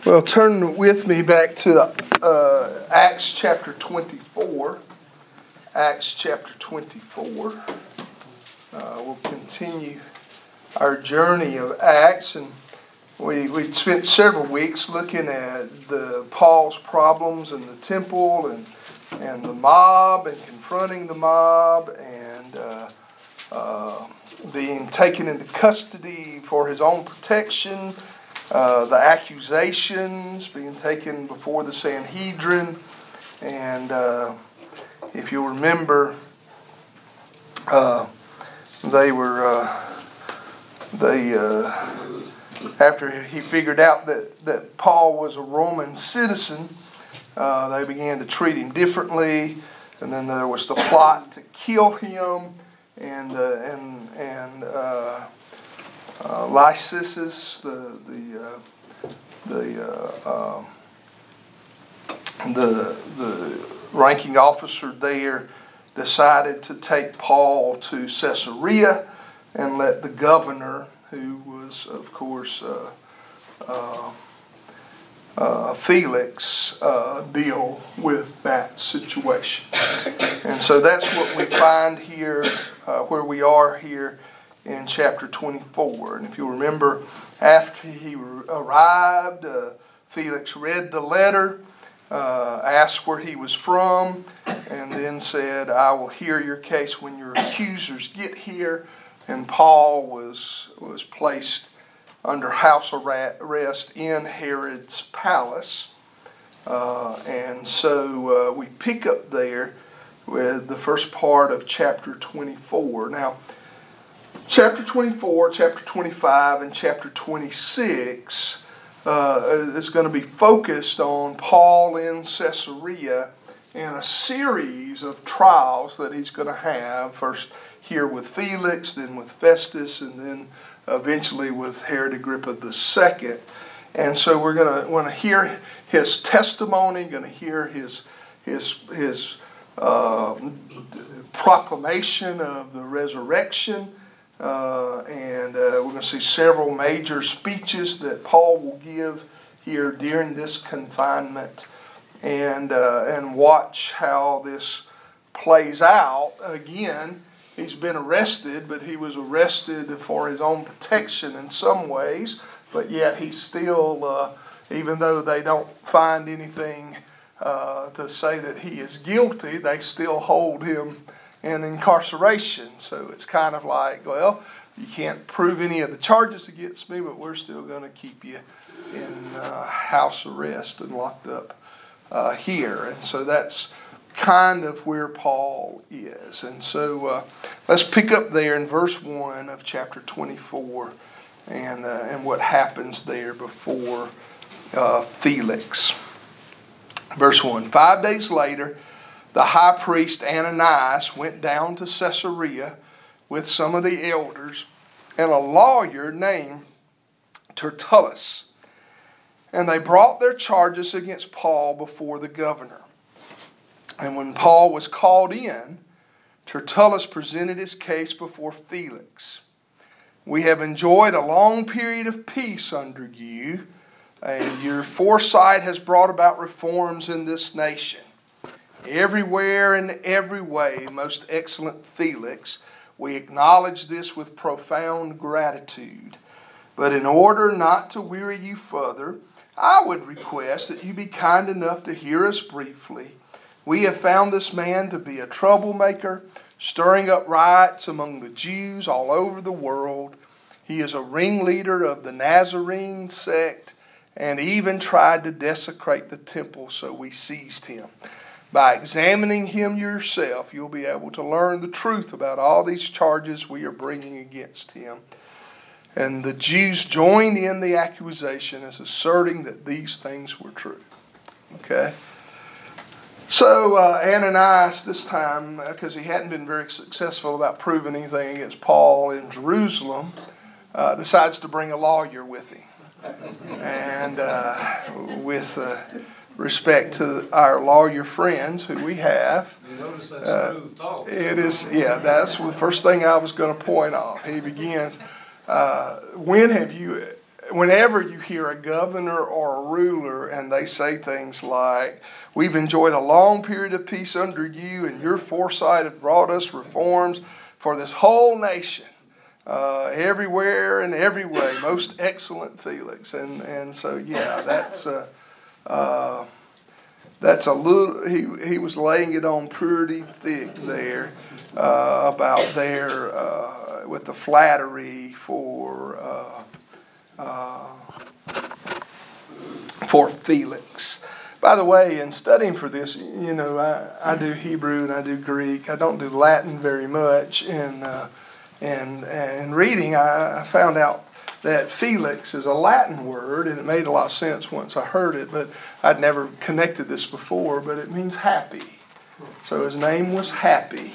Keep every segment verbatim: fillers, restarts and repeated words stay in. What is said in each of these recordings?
Well, turn with me back to uh, Acts chapter twenty-four. Acts chapter twenty-four. Uh, we'll continue our journey of Acts, and we we spent several weeks looking at the Paul's problems in the temple and and the mob and confronting the mob and uh, uh, being taken into custody for his own protection. Uh, the accusations being taken before the Sanhedrin, and uh, if you'll remember, uh, they were uh, they uh, after he figured out that, that Paul was a Roman citizen, uh, they began to treat him differently, and then there was the plot to kill him, and uh, and and. Uh, Uh, Lysisus, the the uh, the uh, uh, the the ranking officer there, decided to take Paul to Caesarea and let the governor, who was of course uh, uh, uh, Felix, uh, deal with that situation. And so that's what we find here, uh, where we are here in chapter twenty-four. And if you remember, after he arrived, uh, Felix read the letter, uh, asked where he was from, and then said, I will hear your case when your accusers get here. And Paul was, was placed under house arrest in Herod's palace. Uh, and so uh, we pick up there with the first part of chapter twenty-four. Now, Chapter twenty-four, chapter twenty-five, and chapter twenty-six uh, is going to be focused on Paul in Caesarea and a series of trials that he's going to have, first here with Felix, then with Festus, and then eventually with Herod Agrippa the Second. And so we're going to want to hear his testimony, going to hear his his his uh, proclamation of the resurrection. Uh, and uh, we're going to see several major speeches that Paul will give here during this confinement, and uh, and watch how this plays out. Again, he's been arrested, but he was arrested for his own protection in some ways, but yet he's still, uh, even though they don't find anything uh, to say that he is guilty, they still hold him in incarceration. So it's kind of like, well, you can't prove any of the charges against me, but we're still going to keep you in uh, house arrest and locked up uh, here. And so that's kind of where Paul is. And so uh, let's pick up there in verse one of chapter twenty-four and, uh, and what happens there before uh, Felix. Verse one, five days later, the high priest Ananias went down to Caesarea with some of the elders and a lawyer named Tertullus. And they brought their charges against Paul before the governor. And when Paul was called in, Tertullus presented his case before Felix. We have enjoyed a long period of peace under you, and your foresight has brought about reforms in this nation. Everywhere and every way, most excellent Felix, we acknowledge this with profound gratitude. But in order not to weary you further, I would request that you be kind enough to hear us briefly. We have found this man to be a troublemaker, stirring up riots among the Jews all over the world. He is a ringleader of the Nazarene sect and even tried to desecrate the temple, so we seized him. By examining him yourself, you'll be able to learn the truth about all these charges we are bringing against him. And the Jews joined in the accusation as asserting that these things were true. Okay? So uh, Ananias, this time, because he hadn't been very successful about proving anything against Paul in Jerusalem, uh, decides to bring a lawyer with him. And uh, with... Uh, respect to our lawyer friends who we have. You notice that's uh, smooth talk. It is, yeah, that's the first thing I was going to point out. He begins, uh, when have you whenever you hear a governor or a ruler and they say things like, we've enjoyed a long period of peace under you, and your foresight have brought us reforms for this whole nation, uh, everywhere and every way, most excellent Felix. And and so, yeah, that's uh, uh, that's a little, he, he was laying it on pretty thick there uh, about their, uh, with the flattery for, uh, uh, for Felix. By the way, in studying for this, you know, I, I do Hebrew and I do Greek. I don't do Latin very much. And uh, and and reading, I, I found out that Felix is a Latin word, and it made a lot of sense once I heard it, but I'd never connected this before, but it means happy. So his name was Happy.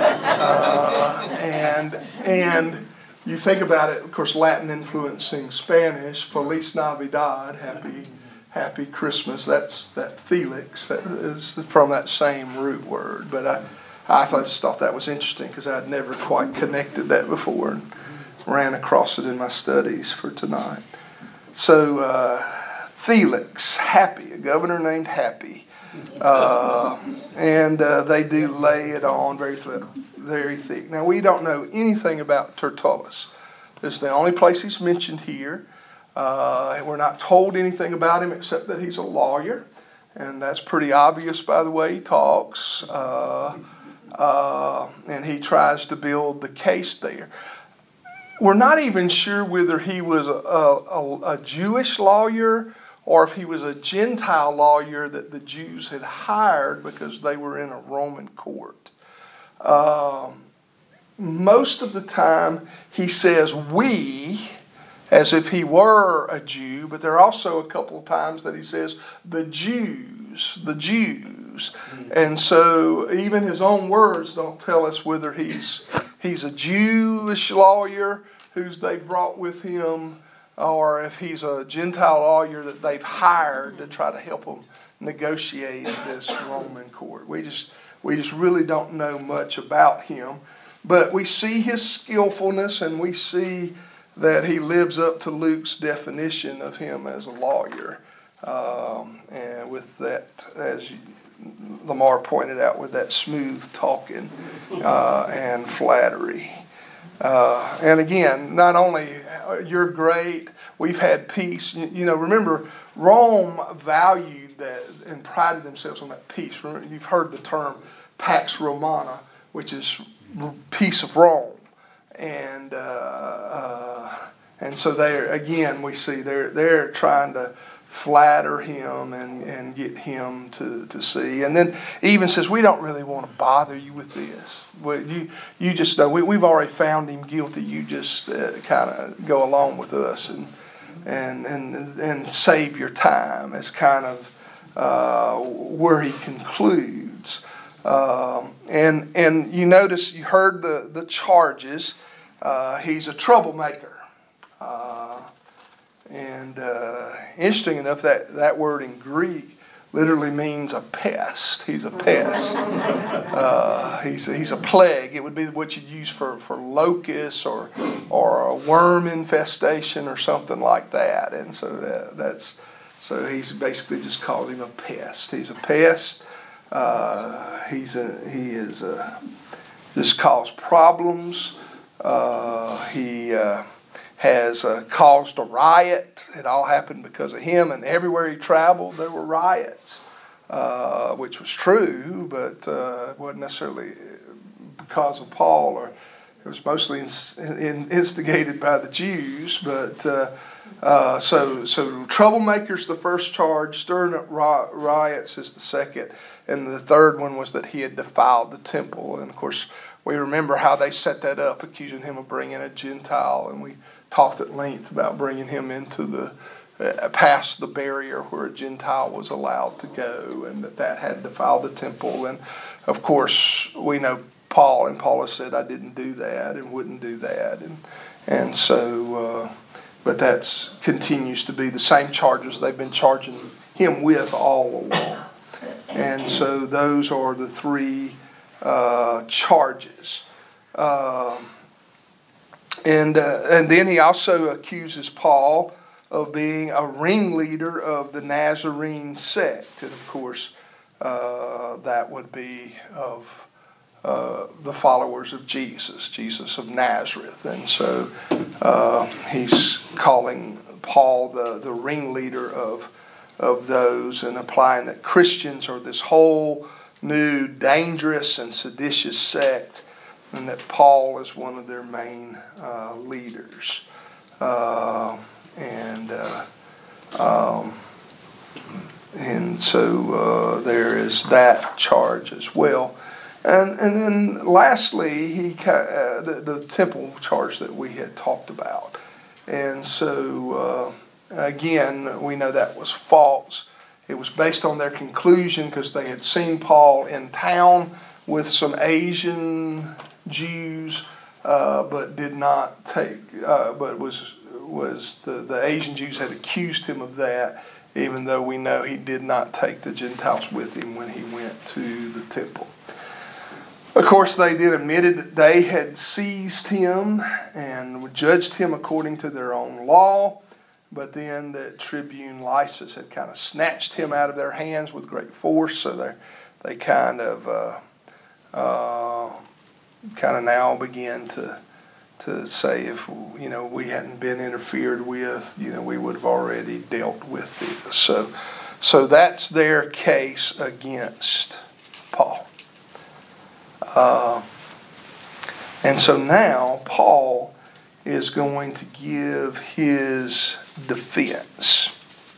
Uh, and and you think about it, of course, Latin influencing Spanish, Feliz Navidad, happy Happy Christmas. That's that Felix. That is from that same root word. But I, I thought, just thought that was interesting because I'd never quite connected that before and ran across it in my studies for tonight. So uh, Felix, Happy, a governor named Happy, uh, and uh, they do lay it on very th- very thick. Now we don't know anything about Tertullus. This is the only place he's mentioned here. Uh, we're not told anything about him except that he's a lawyer, and that's pretty obvious by the way he talks. Uh, uh, and he tries to build the case there. We're not even sure whether he was a, a, a Jewish lawyer or if he was a Gentile lawyer that the Jews had hired because they were in a Roman court. Uh, most of the time he says we, as if he were a Jew, but there are also a couple of times that he says the Jews, the Jews. And so even his own words don't tell us whether he's he's a Jewish lawyer who's they brought with him, or if he's a Gentile lawyer that they've hired to try to help them negotiate this Roman court. We just we just really don't know much about him. But we see his skillfulness, and we see that he lives up to Luke's definition of him as a lawyer. Um, and with that, as Lamar pointed out, with that smooth talking uh, and flattery. Uh, and again, not only you're great, we've had peace. You, you know, remember, Rome valued that and prided themselves on that peace. Remember, you've heard the term Pax Romana, which is peace of Rome. And uh, uh, and so there again we see they're they're trying to flatter him and, and get him to, to see. And then even says, we don't really want to bother you with this. Well, you you just know we we've already found him guilty. You just uh, kind of go along with us and and and and save your time. Is kind of uh, where he concludes. Um, and and you notice you heard the the charges. Uh, he's a troublemaker. Uh, and uh, interesting enough, that, that word in Greek literally means a pest. He's a pest. Uh, he's, a, he's a plague. It would be what you'd use for, for locusts or or a worm infestation or something like that. And so that, that's so he's basically just called him a pest. He's a pest. Uh, he's a, he is a, just caused problems. Uh, he uh, has uh, caused a riot. It all happened because of him, and everywhere he traveled there were riots, uh, which was true, but uh, it wasn't necessarily because of Paul, or it was mostly in, in, instigated by the Jews. But uh, uh, so so troublemakers the first charge, stirring up riots is the second, and the third one was that he had defiled the temple. And of course, we remember how they set that up, accusing him of bringing a Gentile, and we talked at length about bringing him into the, uh, past the barrier where a Gentile was allowed to go, and that that had defiled the temple. And of course, we know Paul, and Paul has said, I didn't do that and wouldn't do that. And and so, uh, but that continues to be the same charges they've been charging him with all along. And so those are the three Uh, charges, uh, and uh, and then he also accuses Paul of being a ringleader of the Nazarene sect. And of course, uh, that would be of uh, the followers of Jesus, Jesus of Nazareth. And so uh, he's calling Paul the, the ringleader of, of those, and implying that Christians are this whole new dangerous and seditious sect, and that Paul is one of their main uh, leaders. Uh, and uh, um, and so uh, there is that charge as well. And and then lastly, he uh, the, the temple charge that we had talked about. And so uh, again, we know that was false. It was based on their conclusion because they had seen Paul in town with some Asian Jews, uh, but did not take, uh, but was was the, the Asian Jews had accused him of that, even though we know he did not take the Gentiles with him when he went to the temple. Of course, they then admitted that they had seized him and judged him according to their own law, but then that Tribune Lysias had kind of snatched him out of their hands with great force, so they they kind of uh, uh, kind of now begin to to say, if you know we hadn't been interfered with, you know we would have already dealt with this. So, so that's their case against Paul. Uh, and so now Paul is going to give his defense.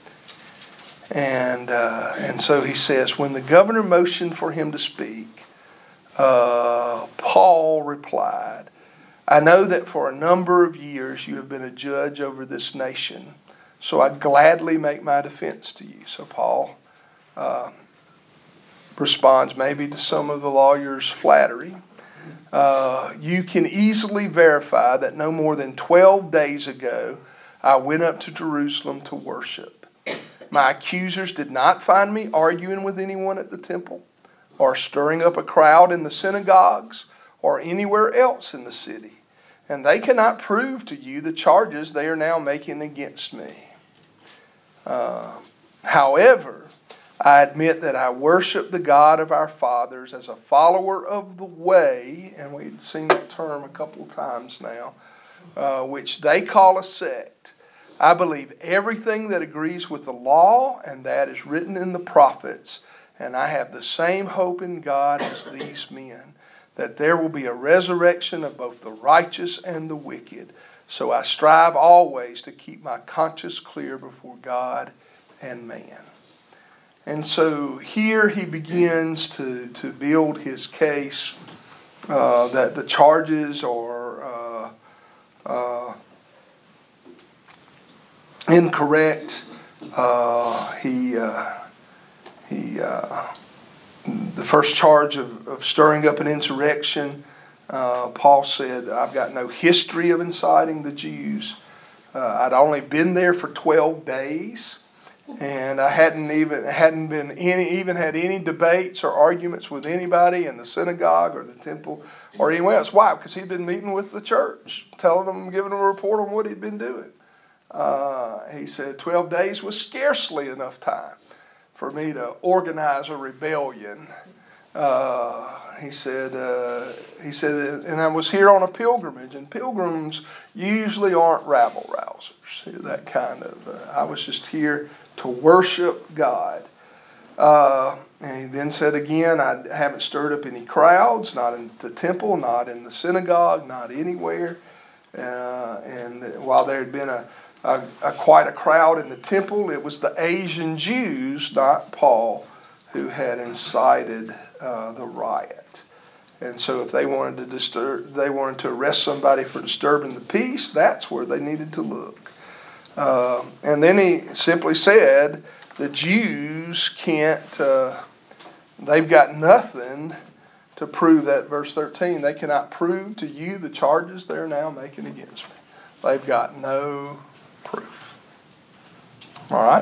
And uh, and so he says, when the governor motioned for him to speak, uh, Paul replied, I know that for a number of years you have been a judge over this nation, so I'd gladly make my defense to you. So Paul uh, responds maybe to some of the lawyer's flattery. Uh, you can easily verify that no more than twelve days ago I went up to Jerusalem to worship. My accusers did not find me arguing with anyone at the temple, or stirring up a crowd in the synagogues, or anywhere else in the city. And they cannot prove to you the charges they are now making against me. Uh, however, I admit that I worship the God of our fathers as a follower of the way, and we've seen that term a couple of times now, uh, which they call a sect. I believe everything that agrees with the law, and that is written in the prophets, and I have the same hope in God as these men, that there will be a resurrection of both the righteous and the wicked. So I strive always to keep my conscience clear before God and man. And so here he begins to, to build his case uh, that the charges are uh, uh, incorrect. Uh, he uh, he. Uh, The first charge of, of stirring up an insurrection, uh, Paul said, I've got no history of inciting the Jews. Uh, I'd only been there for twelve days, and I hadn't even hadn't been any even had any debates or arguments with anybody in the synagogue or the temple or anywhere else. Why? Because he'd been meeting with the church, telling them, giving them a report on what he'd been doing. Uh, he said twelve days was scarcely enough time for me to organize a rebellion. Uh, he said, uh, he said, and I was here on a pilgrimage, and pilgrims usually aren't rabble rousers. That kind of, uh, I was just here to worship God. Uh, and he then said again, I haven't stirred up any crowds, not in the temple, not in the synagogue, not anywhere. Uh, and while there had been a A, a, quite a crowd in the temple, it was the Asian Jews, not Paul, who had incited uh, the riot. And so if they wanted to disturb, they wanted to arrest somebody for disturbing the peace, that's where they needed to look. Uh, and then he simply said, the Jews can't, uh, they've got nothing to prove that. Verse thirteen, they cannot prove to you the charges they're now making against me. They've got no proof. All right?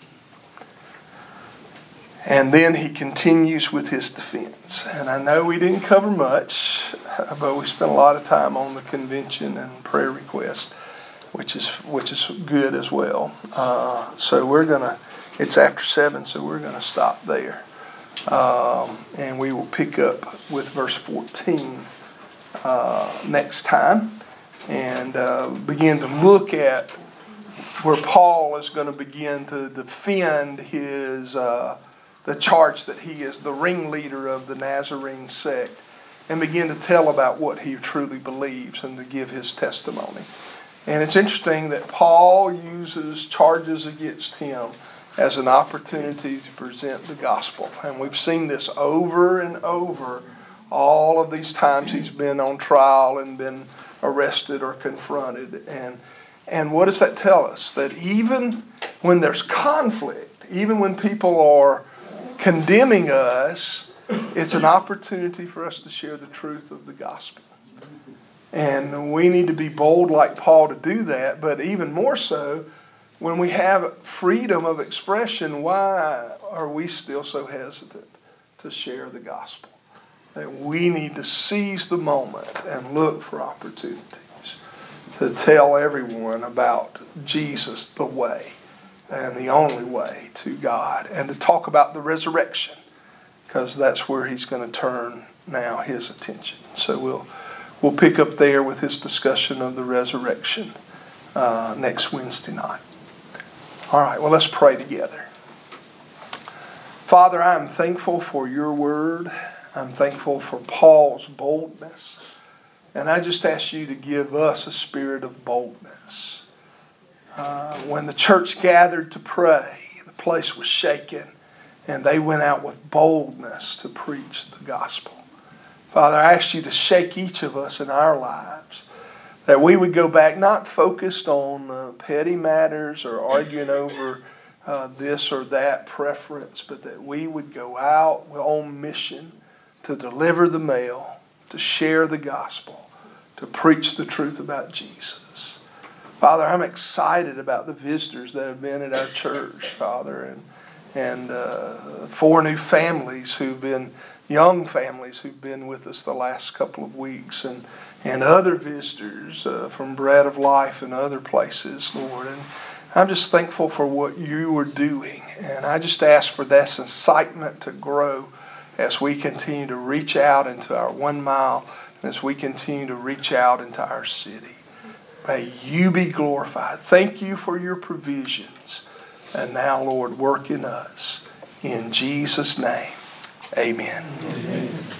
And then he continues with his defense. And I know we didn't cover much, but we spent a lot of time on the convention and prayer request. which is which is good as well. Uh, so we're gonna. It's after seven, so we're gonna stop there, um, and we will pick up with verse fourteen uh, next time, and uh, begin to look at where Paul is going to begin to defend his uh, the charge that he is the ringleader of the Nazarene sect, and begin to tell about what he truly believes and to give his testimony. And it's interesting that Paul uses charges against him as an opportunity to present the gospel. And we've seen this over and over all of these times he's been on trial and been arrested or confronted. And And what does that tell us? That even when there's conflict, even when people are condemning us, it's an opportunity for us to share the truth of the gospel. And we need to be bold like Paul to do that, but even more so, when we have freedom of expression, why are we still so hesitant to share the gospel? That we need to seize the moment and look for opportunities to tell everyone about Jesus, the way, and the only way to God, and to talk about the resurrection, because that's where he's going to turn now his attention. So we'll we'll pick up there with his discussion of the resurrection uh, next Wednesday night. All right, well, let's pray together. Father, I'm thankful for your word. I'm thankful for Paul's boldness. And I just ask you to give us a spirit of boldness. Uh, when the church gathered to pray, the place was shaken, and they went out with boldness to preach the gospel. Father, I ask you to shake each of us in our lives, that we would go back not focused on uh, petty matters or arguing over uh, this or that preference, but that we would go out on mission to deliver the mail, to share the gospel, to preach the truth about Jesus. Father, I'm excited about the visitors that have been at our church, Father, and and uh, four new families who've been, young families who've been with us the last couple of weeks, and, and other visitors uh, from Bread of Life and other places, Lord. And I'm just thankful for what you are doing, and I just ask for this excitement to grow as we continue to reach out into our one mile, and as we continue to reach out into our city. May you be glorified. Thank you for your provisions. And now, Lord, work in us. In Jesus' name, amen. Amen.